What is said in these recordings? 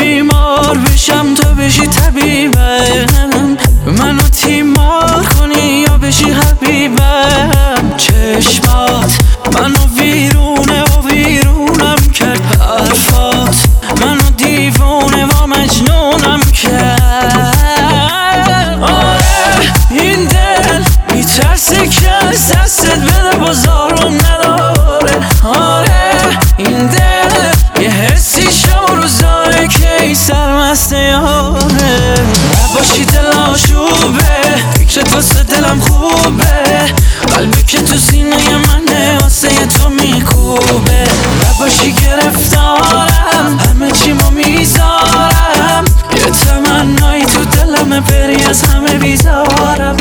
بیمار بشم تا بشی طبیبم، منو تیمار کنی یا بشی حبیبم. چشمات منو ویرونه و ویرونم کرد، حرفات منو دیوونه و مجنونم کرد. آره این دل میترسه که از دستت بده بازارم نداره. آره این دل یه حسی شب و روز داره که ای سرمست یاره. نباشی دل آشوبه، فکرت واسه دلم خوبه، قلبی که تو سینه منه واسه تو میکوبه. نباشی گرفتارم، همه چیمو میذارم، یه تمنایی تو دلمه بری از همه بیزارم.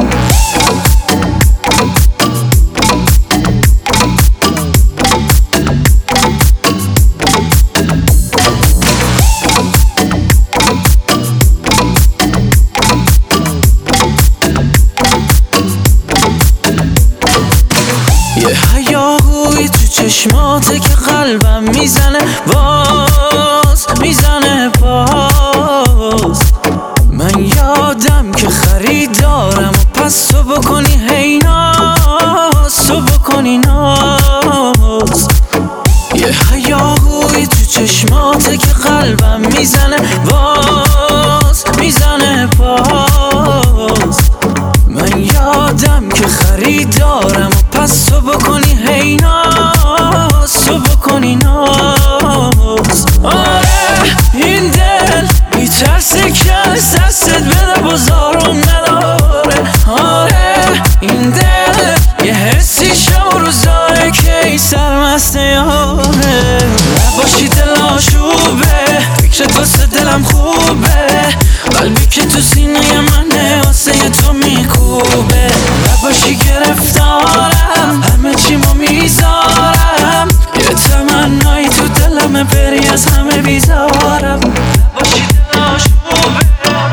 یه هیاهوی تو چشماته که قلبم میزنه باز، میزنه باز. من یادم که خریدارم و پس تو بکنی هی ناز، تو بکنی ناز. یه هیاهوی تو چشماته که قلبم میزنه باز، میزنه باز. من یادم که خریدارم و پس تو بکنی هی ناز، تو بکنی ناز. آره این دل میترسه که از دستت بده بازارم نداره. آره این دل یه حسی شب و روز داره که ای سرمست یاره. نباشی دل آشوبه، فکرت واسه دلم خوبه، قلبی که تو سینه منه واسه تو میکوبه. نباشی گرفتارم، همه چیمو میذارم، یه تمنایی تو دلمه بری از همه بیزارم. نباشی دل آشوبه.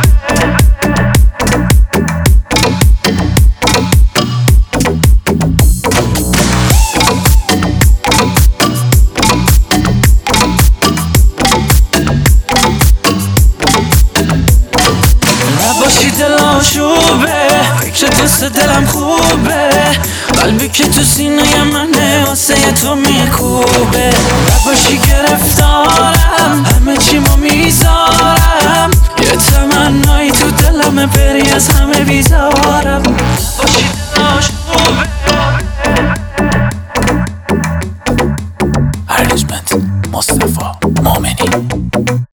نباشی دل آشوبه، فکرت واسه دلم خوبه، قلبی که تو سینه منه واسه تو میکوبه. نباشی گرفتارم، همه چیمو میذارم، یه تمنایی تو دلمه بری از همه بیزارم. نباشی دل آشوبه. ارنجمنت مصطفی مومنی.